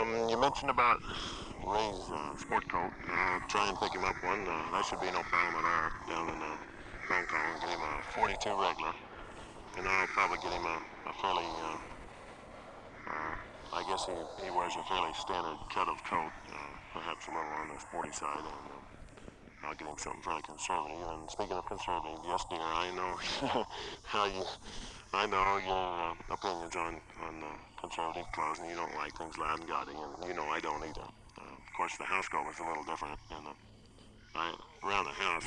You mentioned about Ray's sport coat. Try and pick him up one. That should be no problem at all down in Hong Kong. Get him a 42 regular. And I'll probably get him a fairly, I guess he wears a fairly standard cut of coat, perhaps a little on the sporty side. And I'll get him something fairly conservative. And speaking of conservative, yes, dear, I know I know your opinions on conservative clothes, and you don't like things loud and gaudy, and you know I don't either. Of course, the house coat was a little different, and around the house,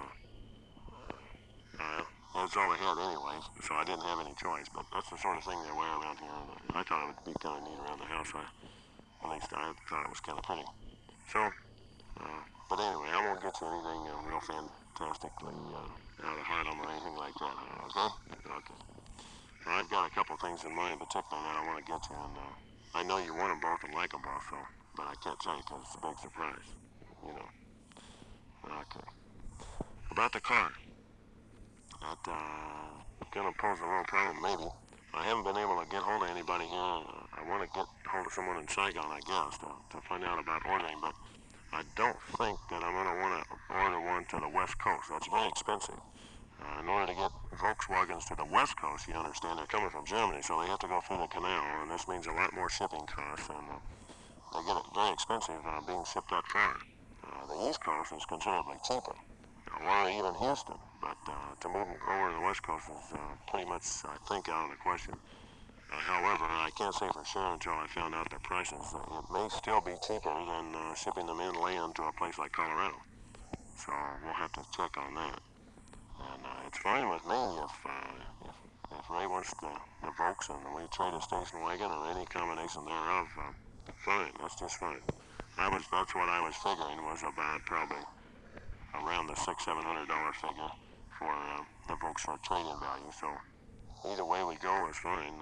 that's all they had anyway, so I didn't have any choice. But that's the sort of thing they wear around here, and I thought it would be kind of neat around the house. At least I thought it was kind of pretty. So, but anyway, I won't get you anything real fantastically out of Harlem or anything like that. Okay? Okay. Well, I've got a couple things in mind in particular that I want to get to, and I know you want them both and like them both, so, but I can't tell you because it's a big surprise, you know. Okay. About the car, that gonna pose a little problem, maybe. I haven't been able to get hold of anybody here. I want to get hold of someone in Saigon, I guess, to find out about ordering, but I don't think that I'm gonna want to order one to the West Coast. That's very expensive. In order to get Volkswagens to the West Coast, you understand, they're coming from Germany, so they have to go through the canal, and this means a lot more shipping costs, and they get it very expensive being shipped that far. The East Coast is considerably cheaper, or even Houston, but to move over to the West Coast is pretty much, I think, out of the question. However, I can't say for sure until I found out their prices. It may still be cheaper than shipping them inland to a place like Colorado, so we'll have to check on that. And it's fine with me if Ray wants the Volks and we trade a station wagon or any combination thereof. Fine, that's just fine. That's what I was figuring was about probably around the $600-700 figure for the Volks for trade-in value. So either way we go is fine.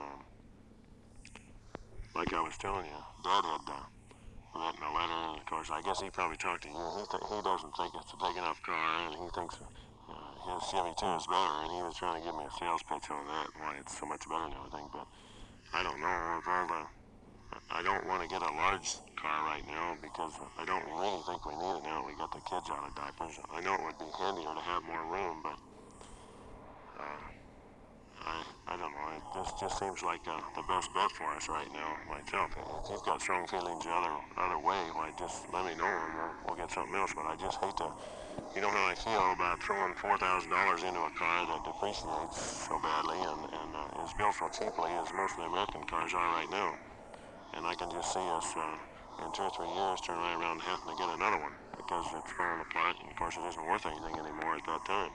Like I was telling you, Dad had written a letter, and of course I guess he probably talked to you. He doesn't think it's a big enough car, and he thinks his Chevy 2 is better, and he was trying to give me a sales pitch on that, why it's so much better and everything, but I don't know. I don't want to get a large car right now because I don't really think we need it now we got the kids out of diapers. I know it would be handier to have more room, but uh, I don't know. This just seems like the best bet for us right now, myself. If you've got strong feelings the other way, why just let me know and we'll get something else. But I just hate to, you know how I feel about throwing $4,000 into a car that depreciates so badly and is built so cheaply as most of the American cars are right now. And I can just see us in 2 or 3 years turn right around and having to get another one because it's falling apart, and of course it isn't worth anything anymore at that time.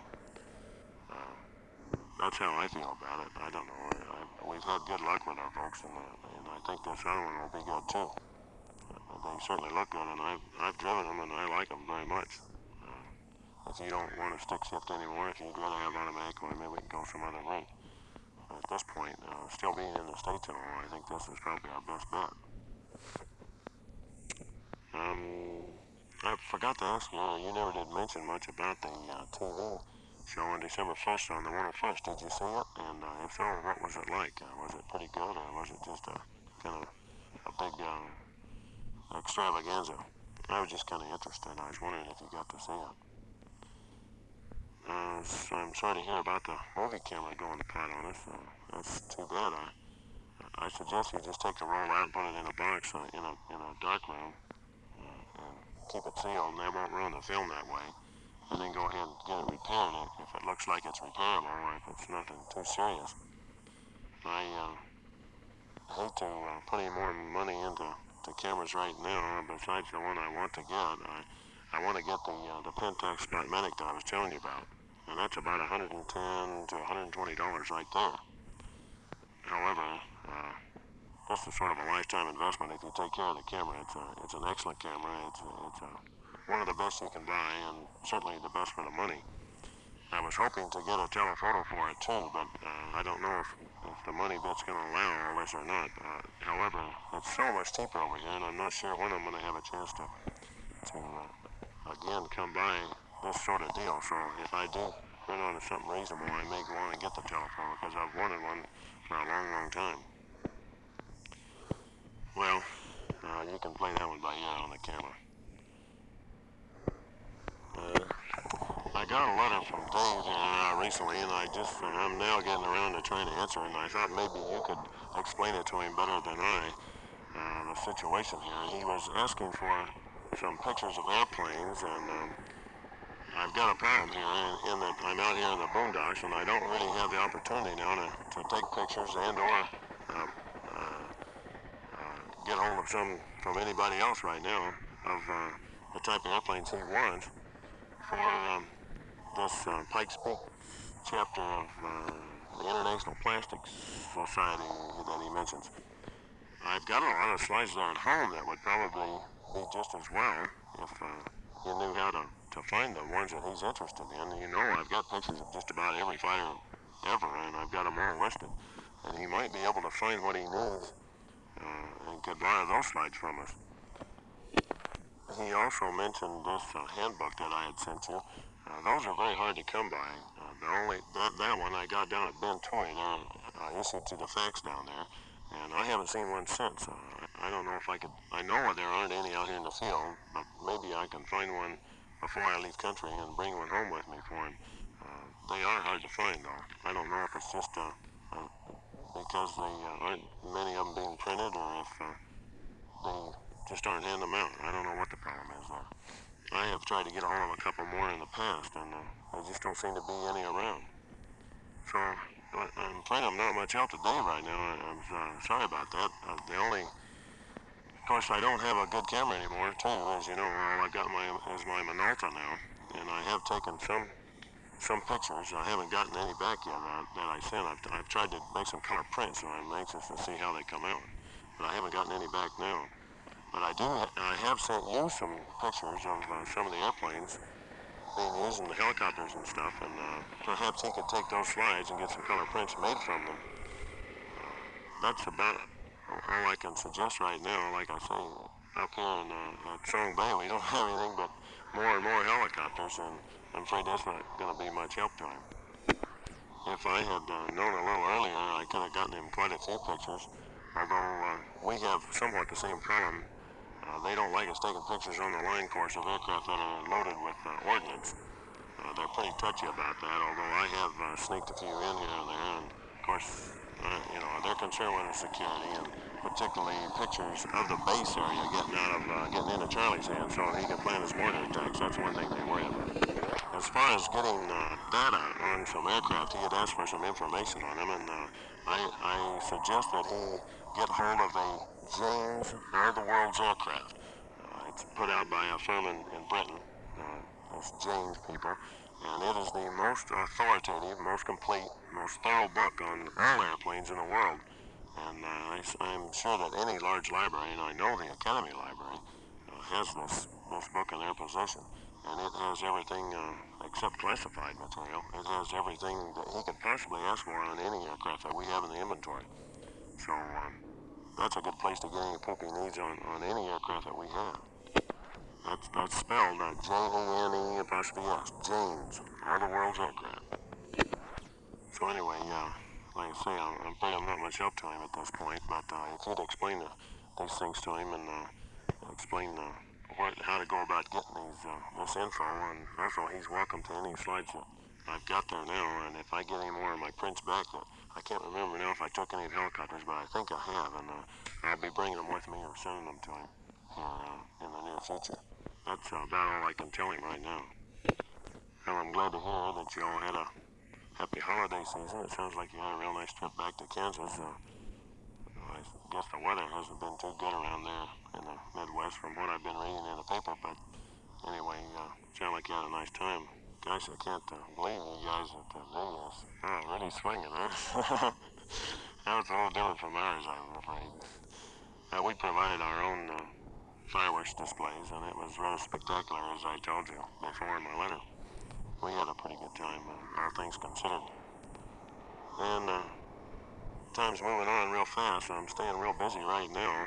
That's how I feel about it. I don't know. We've had good luck with our folks, and I think this other one will be good too. They certainly look good, and I've driven them, and I like them very much. If you don't want a stick shift anymore, if you'd rather have automatic, well, maybe we can go some other way. At this point, still being in the States and all, I think this is probably our best bet. I forgot to ask you, you never did mention much about the TV show on December 1st on the 101st. Did you see it? And if so, what was it like? Was it pretty good, or was it just a kind of a big extravaganza? I was just kind of interested. I was wondering if you got to see it. So I'm sorry to hear about the movie camera going to pot on us. That's too bad. I suggest you just take the roll out and put it in a box in a dark room and keep it sealed, and they won't ruin the film that way. And then go ahead and get it repaired if it looks like it's repairable or if it's nothing too serious. I hate to put any more money into cameras right now besides the one I want to get. I want to get the Pentax Spotmatic that I was telling you about, and that's about $110 to $120 right there. However, this is sort of a lifetime investment if you take care of the camera. It's an excellent camera. It's one of the best you can buy, and certainly the best for the money. I was hoping to get a telephoto for it too, but I don't know if the money bit's going to allow all this or not. However, it's so much cheaper over here, and I'm not sure when I'm going to have a chance to again come by this sort of deal. So if I do run onto something reasonable, I may go on and get the telephoto because I've wanted one for a long, long time. Well, you right here on the camera. I got a letter from Dave here recently, and I'm now getting around to trying to answer it, and I thought maybe you could explain it to him better than I, the situation here. He was asking for some pictures of airplanes, and I've got a problem here in that I'm out here in the boondocks, and I don't really have the opportunity now to take pictures and or uh, uh, get hold of some from anybody else right now of the type of airplanes he wants for this Pikes Peak chapter of the International Plastics Society that he mentions. I've got a lot of slides there at home that would probably be just as well if you knew how to find the ones that he's interested in. You know, I've got pictures of just about every fighter ever, and I've got them all listed. And he might be able to find what he needs and could borrow those slides from us. He also mentioned this handbook that I had sent you. Those are very hard to come by. That one I got down at Ben Toy there, issued to the fax down there, and I haven't seen one since. I don't know if I could. I know there aren't any out here in the field, but maybe I can find one before I leave country and bring one home with me for him. They are hard to find though. I don't know if it's just because they aren't many of them being printed, or if they just aren't handing them out. I don't know what the problem is there. I have tried to get a hold of a couple more in the past, and there just don't seem to be any around. So I'm afraid I'm not much help today right now. I'm sorry about that. Of course, I don't have a good camera anymore, too. As you know, all I got is my Minolta now, and I have taken some pictures. I haven't gotten any back yet that I sent. I've tried to make some color prints, and I'm anxious to see how they come out. But I haven't gotten any back now. But I have sent you some pictures of some of the airplanes being used in the helicopters and stuff, and perhaps he could take those slides and get some color prints made from them. That's about all I can suggest right now. Like I say, up here in Song Bay, we don't have anything but more and more helicopters, and I'm afraid that's not going to be much help to him. If I had known a little earlier, I could have gotten him quite a few pictures, although we have somewhat the same problem. They don't like us taking pictures on the line course of aircraft that are loaded with ordnance. They're pretty touchy about that, although I have sneaked a few in here and there, and of course, they're concerned with the security, and particularly pictures of the base area getting into Charlie's hands so he can plan his mortar attacks. That's one thing they worry about. As far as getting data on some aircraft, he had asked for some information on them, and I suggest that he get hold of a James or the World's Aircraft. It's put out by a firm in Britain. It's James people, and it is the most authoritative, most complete, most thorough book on all airplanes in the world. And I'm sure that any large library, and I know the Academy Library, has this book in their possession, and it has everything except classified material. It has everything that he could possibly ask for on any aircraft that we have in the inventory. So that's a good place to get any poop he needs on any aircraft that we have. That's spelled Jane apostrophe S, James, or the World's Aircraft. So anyway, like I say, I'm afraid I'm not much help to him at this point, but if you'd explain these things to him and explain how to go about getting this info, and also he's welcome to any slides that I've got there now, and if I get any more of my prints back, I can't remember now if I took any of the helicopters, but I think I have, and I'll be bringing them with me or sending them to him here in the near future. That's about all I can tell him right now. Well, I'm glad to hear that you all had a happy holiday season. It sounds like you had a real nice trip back to Kansas. I guess the weather hasn't been too good around there in the Midwest from what I've been reading in the paper, but anyway, sound like you had a nice time. Gosh, I can't believe you guys at Vegas. Oh, really swinging, huh? That was a little different from ours, I'm afraid. We provided our own fireworks displays, and it was rather spectacular, as I told you before in my letter. We had a pretty good time, all things considered. And time's moving on real fast, and I'm staying real busy right now.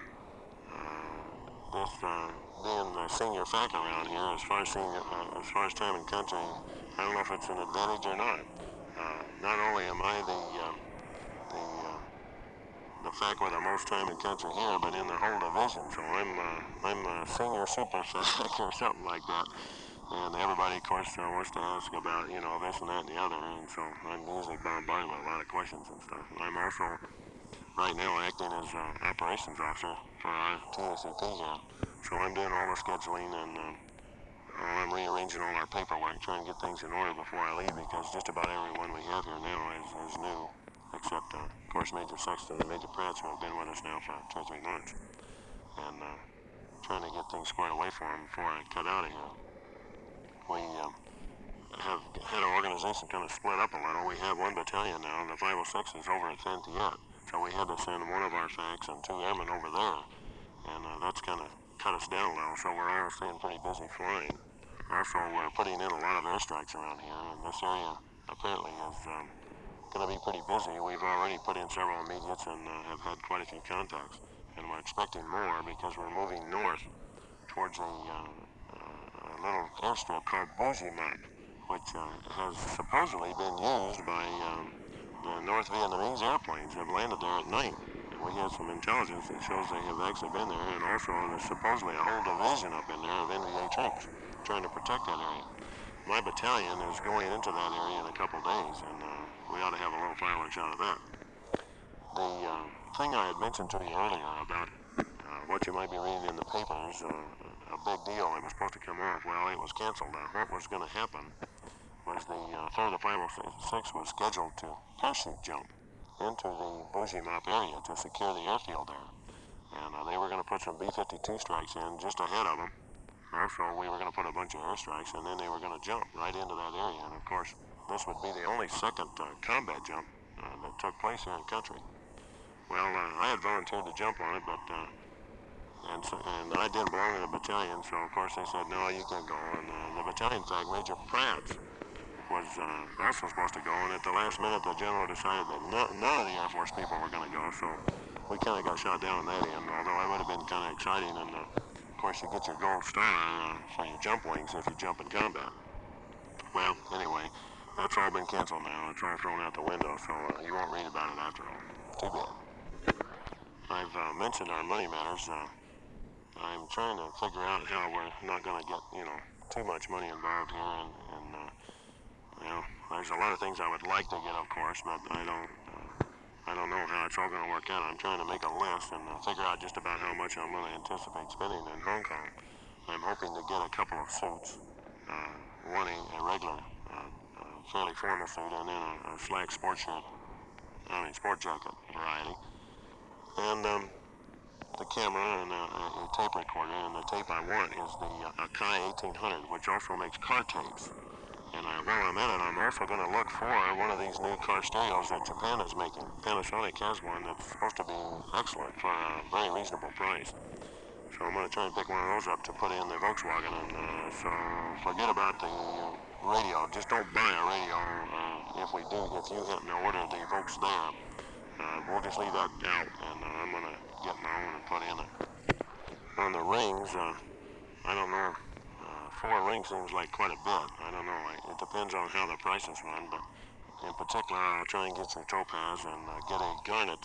This being the senior fac around here, as far as time in country, I don't know if it's an advantage or not. Not only am I the fact with the most time in country here, but in the whole division. So I'm a senior super fact or something like that. And everybody, of course, wants to ask about, this and that and the other. And so I'm usually bombarded with a lot of questions and stuff. And I'm also right now acting as operations officer for our TACP here. So I'm doing all the scheduling and I'm rearranging all our paperwork, trying to get things in order before I leave, because just about everyone we have here now is new, except, of course, Major Sexton and Major Pratt, who have been with us now for 2 or 3 months. And trying to get things squared away for them before I cut out of here. We have had our organization kind of split up a little. We have one battalion now, and the 506 is over at Fantillette. So we had to send one of our facts and 2 airmen over there, and that's kind of cut us down a little, so we're all staying pretty busy flying. Also, we're putting in a lot of airstrikes around here, and this area apparently is going to be pretty busy. We've already put in several immediates and have had quite a few contacts, and we're expecting more because we're moving north towards a little airstrip called Bougie Map, which has supposedly been used by the North Vietnamese airplanes that have landed there at night. And we have some intelligence that shows they have actually been there, and also there's supposedly a whole division up in there of NVA troops trying to protect that area. My battalion is going into that area in a couple days, and we ought to have a little fireworks out of that. The thing I had mentioned to you earlier about what you might be reading in the papers, a big deal that was supposed to come off, well, it was canceled. What was going to happen was the 3rd of 506 was scheduled to parachute jump into the Bougie Map area to secure the airfield there. And they were going to put some B-52 strikes in just ahead of them. Also, we were going to put a bunch of airstrikes, and then they were going to jump right into that area. And, of course, this would be the only second combat jump that took place here in country. Well, I had volunteered to jump on it, but and I didn't belong in the battalion, so of course they said, no, you can't go. And the battalion fact, Major Pratt, was also supposed to go, and at the last minute the general decided that none of the Air Force people were going to go, so we kind of got shot down on that end, although it would have been kind of exciting, and of course you get your gold star for your jump wings if you jump in combat. Well, anyway, that's all been canceled now. It's all thrown out the window, so you won't read about it after all. Too bad. I've mentioned our money matters. I'm trying to figure out how we're not going to get, too much money involved here, and there's a lot of things I would like to get, of course, but I don't know how it's all going to work out. I'm trying to make a list and figure out just about how much I'm going to anticipate spending in Hong Kong. I'm hoping to get a couple of suits, one a regular, fairly formal suit, and then a slack sport jacket variety, and the camera and a tape recorder, and the tape I want is the Akai 1800, which also makes car tapes. And while I'm at it, I'm also going to look for one of these new car stereos that Japan is making. Panasonic has one that's supposed to be excellent for a very reasonable price. So I'm going to try and pick one of those up to put in the Volkswagen. And so forget about the radio. Just don't buy a radio. If you happen to order the Volks there, we'll just leave that out, and I'm going to get my own and put in it. On the rings, I don't know. 4 rings seems like quite a bit. I don't know. It depends on how the prices run, but in particular, I'll try and get some topaz and get a garnet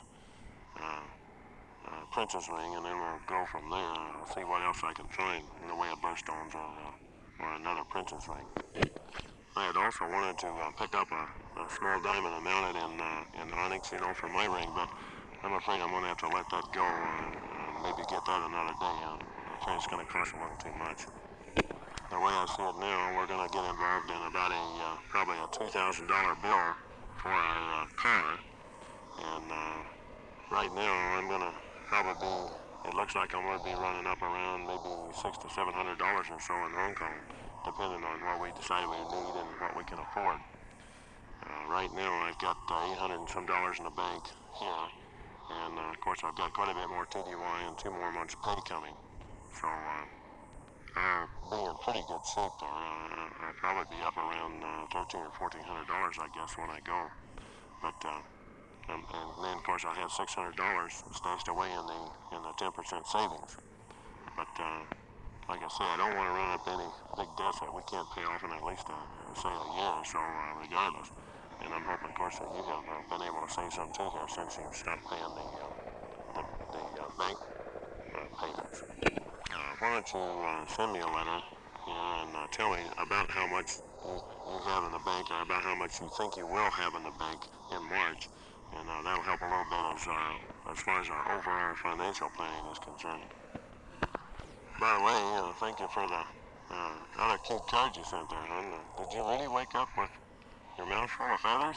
princess ring, and then we'll go from there. I'll see what else I can find in the way of birthstones or another princess ring. I had also wanted to pick up a small diamond and mount it in onyx, for my ring, but I'm afraid I'm going to have to let that go and maybe get that another day. I'm afraid it's going to cost a little too much. The way I see it now, we're going to get involved in about probably a $2,000 bill for our car, and right now I'm going to probably it looks like I'm going to be running up around maybe $600 to $700 or so in Hong Kong, depending on what we decide we need and what we can afford. Right now I've got $800 and some in the bank here, and of course I've got quite a bit more TDY and 2 more months pay coming, so I'll be in pretty good shape there. I'll probably be up around $1,300 or $1,400, I guess, when I go. But and then of course I have $600 stashed away in the 10% savings. But like I say, I don't want to run up any big debts that we can't pay off in at least say a year or so, regardless. And I'm hoping, of course, that you have been able to save some too here since you've stopped paying the why don't you send me a letter and tell me about how much you have in the bank, or about how much you think you will have in the bank in March, and that'll help a little bit as far as our overall financial planning is concerned. By the way, thank you for the other cute card you sent there, hon. Did you really wake up with your mouth full of feathers?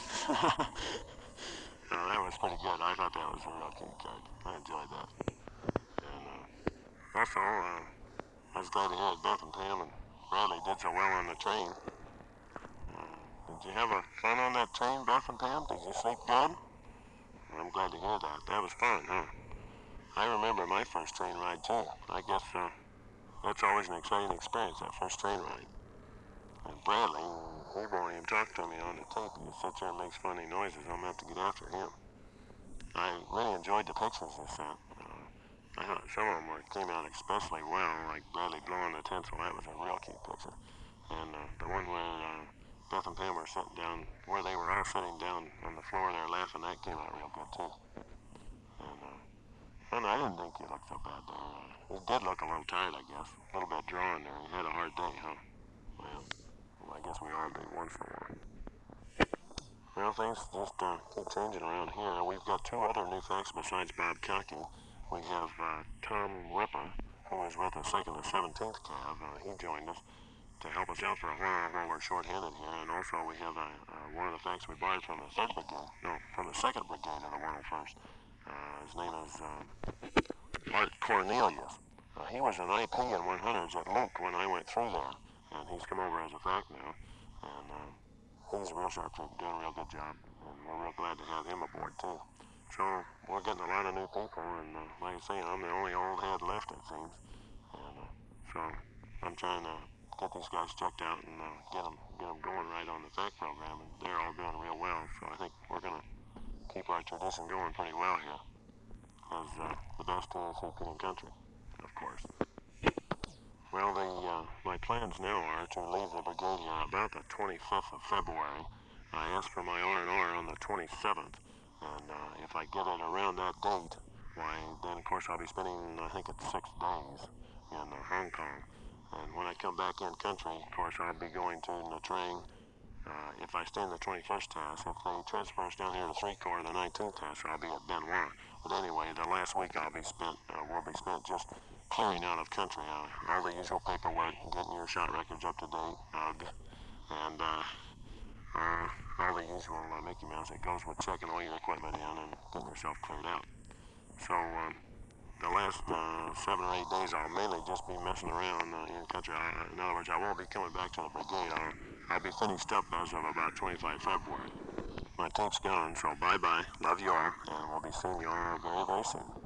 That was pretty good. I thought that was a real cute card. I enjoyed that. And also, I was glad to hear that Beth and Pam and Bradley did so well on the train. Did you have fun on that train, Beth and Pam? Did you sleep good? I'm glad to hear that. That was fun, huh? I remember my first train ride, too. I guess that's always an exciting experience, that first train ride. And Bradley, he won't even talk to me on the tape. He just sits there and makes funny noises. I'm going to have to get after him. I really enjoyed the pictures they sent. I thought some of them came out especially well, like Bradley blowing the tinsel. That was a real cute picture. And the one where Beth and Pam were sitting down, where they were all sitting down on the floor there laughing, that came out real good too. And I didn't think he looked so bad there. He did look a little tired, I guess. A little bit drawn there. He had a hard day, huh? Well, I guess we all do once in a while. Well, things just keep changing around here. We've got two other new facts besides Bob Cocky. We have Tom Ripper, who was with us taking the 17th Cav. He joined us to help us out for a while we're short-handed here. And also we have one of the facts we borrowed from the 3rd Brigade. No, from the 2nd Brigade of the 101st. His name is Art Cornelius. He was an IP in 100s at Luke when I went through there. And he's come over as a fact now. And he's a real sharp troop, doing a real good job. And we're real glad to have him aboard, too. So we're getting a lot of new people, and like I say, I'm the only old head left, it seems. And so I'm trying to get these guys checked out and get them going right on the fact program, and they're all doing real well. So I think we're going to keep our tradition going pretty well here as the best TACP in the country, of course. Well, my plans now are to leave the brigade here about the 25th of February. I asked for my R&R on the 27th, and if I get it around that date, why, then of course I'll be spending, I think it's 6 days in Hong Kong. And when I come back in country, of course I'll be going to Nha Trang. If I stay in the 21st task, if they transfer us down here to 3 Corps, the 19th task, I'll be at Bien Hoa. But anyway, the last week will be spent just clearing out of country. All the usual paperwork, getting your shot records up to date, and all the usual Mickey Mouse that goes with checking all your equipment in and getting yourself cleared out. So the last 7 or 8 days, I'll mainly just be messing around in country. In other words, I won't be coming back to the brigade. I'll be finished up as of about 25 February. My tape's gone, so bye-bye. Love you all, and we'll be seeing you all very, very soon.